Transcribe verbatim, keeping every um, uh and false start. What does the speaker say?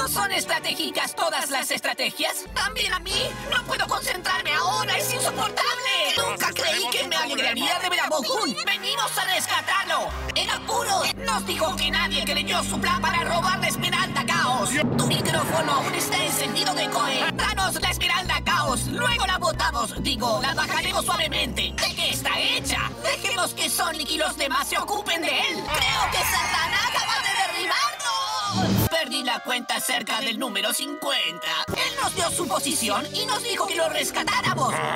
¿No son estratégicas todas las estrategias? También a mí. No puedo concentrarme ahora. Es insoportable. Nunca creí que me alegraría de ver a Bo-Hun. Venimos a rescatarlo. En apuros. Nos dijo que nadie creyó su plan para robar la Esmeralda Caos. Tu micrófono aún está encendido de Coe. Danos la Esmeralda Caos. Luego la botamos. Digo, la bajaremos suavemente. ¿De qué está hecha? Dejemos que Sonic y los demás se ocupen de él. Creo que Satanás acaba de derribarnos. Perdí la cuenta cerca del número cincuenta. Él nos dio su posición y nos dijo que lo rescatáramos.